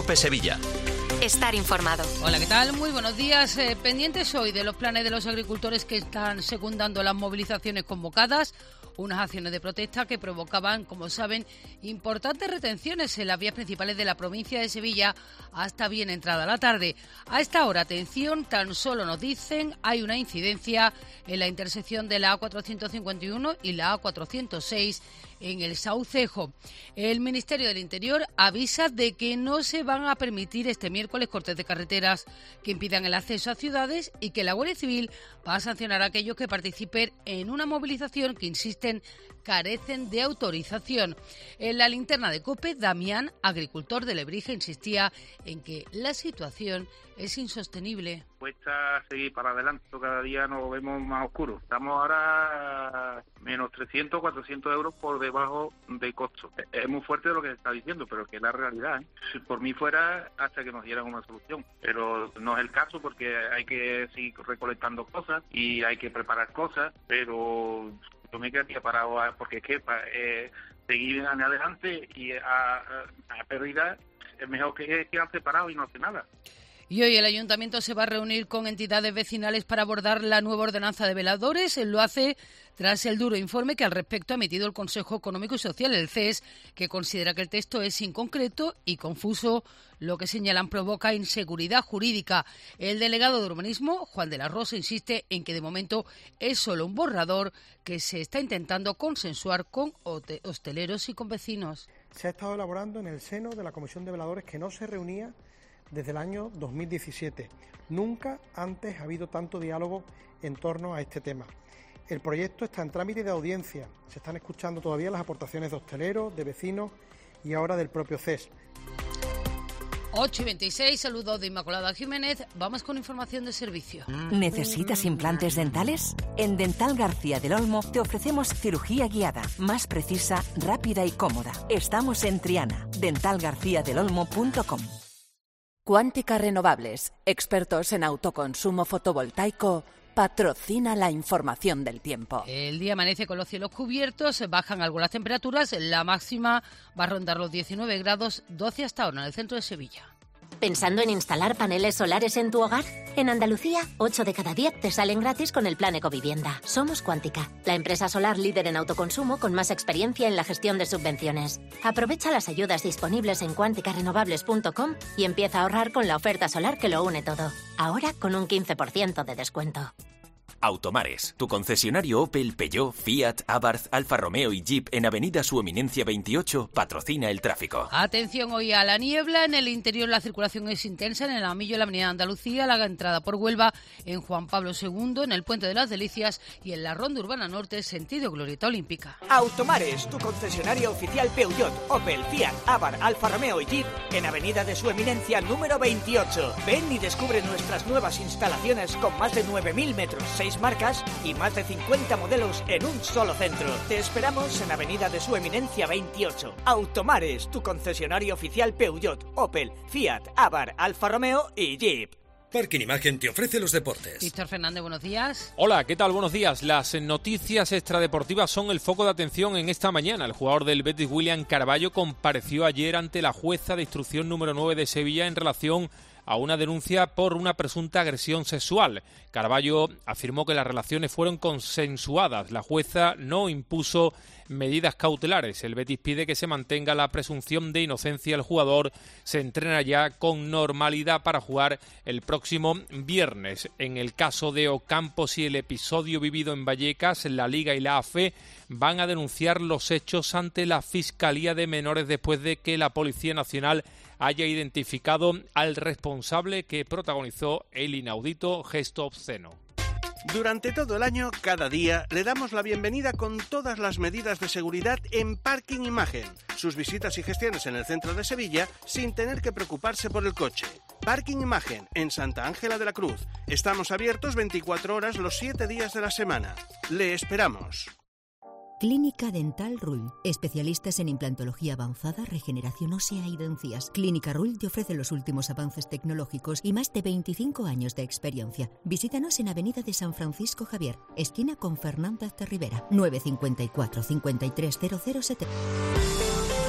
COPE Sevilla. Estar informado. Hola, ¿qué tal? Muy buenos días. Pendientes hoy de los planes de los agricultores que están secundando las movilizaciones convocadas. Unas acciones de protesta que provocaban, como saben, importantes retenciones en las vías principales de la provincia de Sevilla hasta bien entrada la tarde. A esta hora, atención, tan solo nos dicen hay una incidencia en la intersección de la A451 y la A406 en el Saucejo. El Ministerio del Interior avisa de que no se van a permitir este miércoles cortes de carreteras que impidan el acceso a ciudades y que la Guardia Civil va a sancionar a aquellos que participen en una movilización que, insisten, carecen de autorización. En la linterna de COPE, Damián, agricultor de Lebrija, insistía en que la situación es insostenible. Cuesta seguir para adelante, cada día nos vemos más oscuros. Estamos ahora menos 300, 400 euros por debajo de costo. Es muy fuerte lo que se está diciendo, pero que es la realidad, ¿eh? Si por mí fuera hasta que nos dieran una solución, pero no es el caso porque hay que seguir recolectando cosas y hay que preparar cosas, pero yo me quedaría parado porque es que seguir adelante y a pérdida es mejor que quedarse parado y no hacer nada. Y hoy el Ayuntamiento se va a reunir con entidades vecinales para abordar la nueva ordenanza de veladores. Lo hace tras el duro informe que al respecto ha emitido el Consejo Económico y Social, el CES, que considera que el texto es inconcreto y confuso, lo que señalan provoca inseguridad jurídica. El delegado de Urbanismo, Juan de la Rosa, insiste en que de momento es solo un borrador que se está intentando consensuar con hosteleros y con vecinos. Se ha estado elaborando en el seno de la Comisión de Veladores, que no se reunía desde el año 2017. Nunca antes ha habido tanto diálogo en torno a este tema. El proyecto está en trámite de audiencia. Se están escuchando todavía las aportaciones de hosteleros, de vecinos y ahora del propio CES. 8:26, saludos de Inmaculada Jiménez. Vamos con información de servicio. ¿Necesitas implantes dentales? En Dental García del Olmo te ofrecemos cirugía guiada, más precisa, rápida y cómoda. Estamos en Triana. dentalgarciadelolmo.com. Cuántica Renovables, expertos en autoconsumo fotovoltaico, patrocina la información del tiempo. El día amanece con los cielos cubiertos, bajan algo las temperaturas, la máxima va a rondar los 19 grados, 12 hasta ahora en el centro de Sevilla. ¿Pensando en instalar paneles solares en tu hogar? En Andalucía, 8 de cada 10 te salen gratis con el plan Ecovivienda. Somos Cuántica, la empresa solar líder en autoconsumo con más experiencia en la gestión de subvenciones. Aprovecha las ayudas disponibles en cuanticarenovables.com y empieza a ahorrar con la oferta solar que lo une todo. Ahora con un 15% de descuento. Automares, tu concesionario Opel, Peugeot, Fiat, Abarth, Alfa Romeo y Jeep en Avenida Su Eminencia 28 patrocina el tráfico. Atención hoy a la niebla, en el interior la circulación es intensa, en el Amillo, la Avenida Andalucía, la entrada por Huelva, en Juan Pablo II, en el Puente de las Delicias y en la Ronda Urbana Norte, sentido Glorieta Olímpica. Automares, tu concesionario oficial Peugeot, Opel, Fiat, Abarth, Alfa Romeo y Jeep en Avenida de Su Eminencia número 28. Ven y descubre nuestras nuevas instalaciones con más de 9.000 metros, 6 marcas y más de 50 modelos en un solo centro. Te esperamos en Avenida de Su Eminencia 28. Automares, tu concesionario oficial Peugeot, Opel, Fiat, Abarth, Alfa Romeo y Jeep. Parking Imagen te ofrece los deportes. Víctor Fernández, buenos días. Hola, ¿qué tal? Buenos días. Las noticias extradeportivas son el foco de atención en esta mañana. El jugador del Betis, William Carballo, compareció ayer ante la jueza de instrucción número 9 de Sevilla en relación a una denuncia por una presunta agresión sexual. Carballo afirmó que las relaciones fueron consensuadas. La jueza no impuso medidas cautelares. El Betis pide que se mantenga la presunción de inocencia. El jugador se entrena ya con normalidad para jugar el próximo viernes. En el caso de Ocampos y el episodio vivido en Vallecas, la Liga y la AFE van a denunciar los hechos ante la Fiscalía de Menores después de que la Policía Nacional haya identificado al responsable que protagonizó el inaudito gesto obsceno. Durante todo el año, cada día, le damos la bienvenida con todas las medidas de seguridad en Parking Imagen. Sus visitas y gestiones en el centro de Sevilla sin tener que preocuparse por el coche. Parking Imagen, en Santa Ángela de la Cruz. Estamos abiertos 24 horas los 7 días de la semana. Le esperamos. Clínica Dental Rull, especialistas en implantología avanzada, regeneración ósea y encías. Clínica Rull te ofrece los últimos avances tecnológicos y más de 25 años de experiencia. Visítanos en Avenida de San Francisco Javier, esquina con Fernández de Rivera, 954 530070.